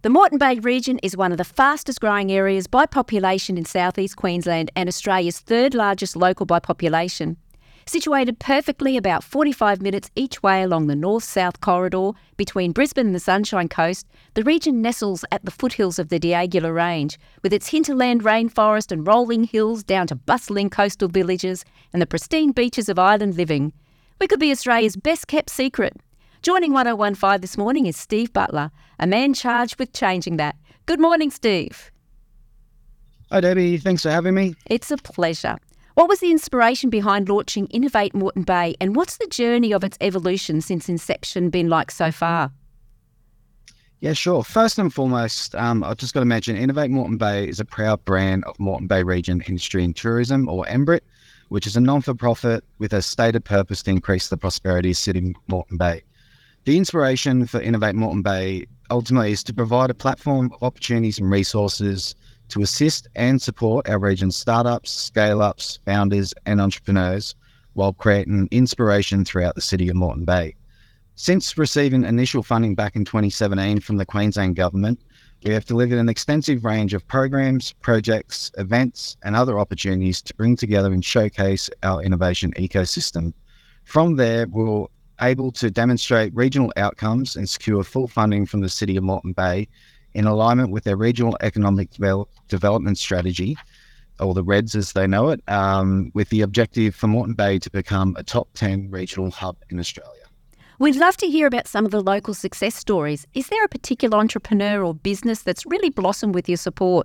The Moreton Bay region is one of the fastest growing areas by population in southeast Queensland and Australia's third largest local by population. Situated perfectly about 45 minutes each way along the north-south corridor between Brisbane and the Sunshine Coast, the region nestles at the foothills of the Diagula Range, with its hinterland rainforest and rolling hills down to bustling coastal villages and the pristine beaches of island living. We could be Australia's best-kept secret. Joining 1015 this morning is Steve Butler, a man charged with changing that. Good morning, Steve. Hi, Debbie. Thanks for having me. It's a pleasure. What was the inspiration behind launching Innovate Moreton Bay, and what's the journey of its evolution since inception been like so far? Yeah, sure. First and foremost, I've just got to mention Innovate Moreton Bay is a proud brand of Moreton Bay Region Industry and Tourism, or MBRIT, which is a non-for-profit with a stated purpose to increase the prosperity of City Moreton Bay. The inspiration for Innovate Moreton Bay ultimately is to provide a platform of opportunities and resources to assist and support our region's startups, scale-ups, founders and entrepreneurs while creating inspiration throughout the city of Moreton Bay. Since receiving initial funding back in 2017 from the Queensland Government, we have delivered an extensive range of programs, projects, events and other opportunities to bring together and showcase our innovation ecosystem. From there, we'll able to demonstrate regional outcomes and secure full funding from the City of Moreton Bay in alignment with their regional economic development strategy, or the REDS as they know it, with the objective for Moreton Bay to become a top 10 regional hub in Australia. We'd love to hear about some of the local success stories. Is there a particular entrepreneur or business that's really blossomed with your support?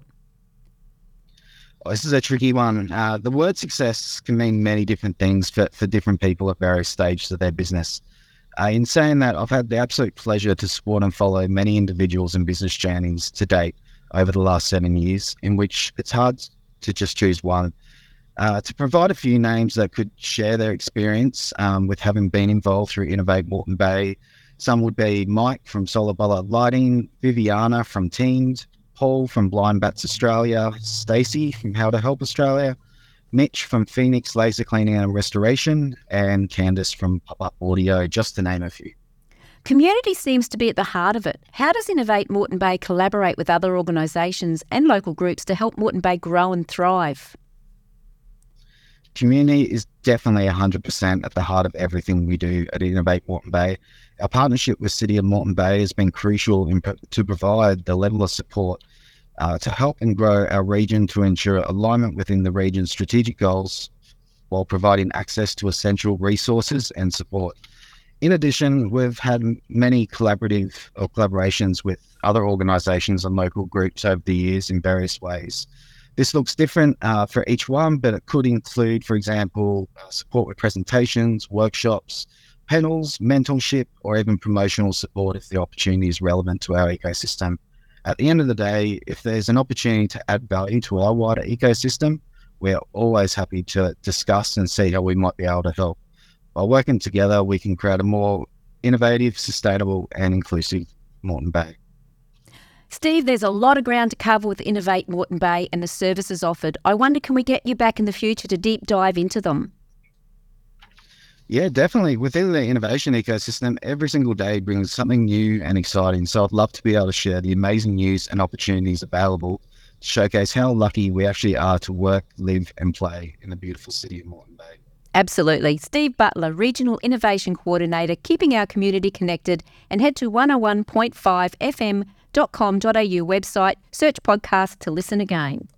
This is a tricky one. The word success can mean many different things for different people at various stages of their business. In saying that, I've had the absolute pleasure to support and follow many individuals and business journeys to date over the last 7 years, in which it's hard to just choose one. To provide a few names that could share their experience with having been involved through Innovate Moreton Bay, some would be Mike from Solar Bullet Lighting, Viviana from Teams, Paul from Blind Bats Australia, Stacey from How to Help Australia, Mitch from Phoenix Laser Cleaning and Restoration, and Candice from Pop-Up Audio, just to name a few. Community seems to be at the heart of it. How does Innovate Moreton Bay collaborate with other organisations and local groups to help Moreton Bay grow and thrive? Community is definitely 100% at the heart of everything we do at Innovate Moreton Bay. Our partnership with City of Moreton Bay has been crucial to provide the level of support to help and grow our region to ensure alignment within the region's strategic goals while providing access to essential resources and support. In addition, we've had many collaborations with other organisations and local groups over the years in various ways. This looks different for each one, but it could include, for example, support with presentations, workshops, panels, mentorship, or even promotional support if the opportunity is relevant to our ecosystem. At the end of the day, if there's an opportunity to add value to our wider ecosystem, we're always happy to discuss and see how we might be able to help. By working together, we can create a more innovative, sustainable, and inclusive Moreton Bay. Steve, there's a lot of ground to cover with Innovate Moreton Bay and the services offered. I wonder, can we get you back in the future to deep dive into them? Yeah, definitely. Within the innovation ecosystem, every single day brings something new and exciting. So I'd love to be able to share the amazing news and opportunities available to showcase how lucky we actually are to work, live and play in the beautiful city of Moreton Bay. Absolutely. Steve Butler, Regional Innovation Coordinator, keeping our community connected, and head to 101.5fm.com.au website, search podcast to listen again.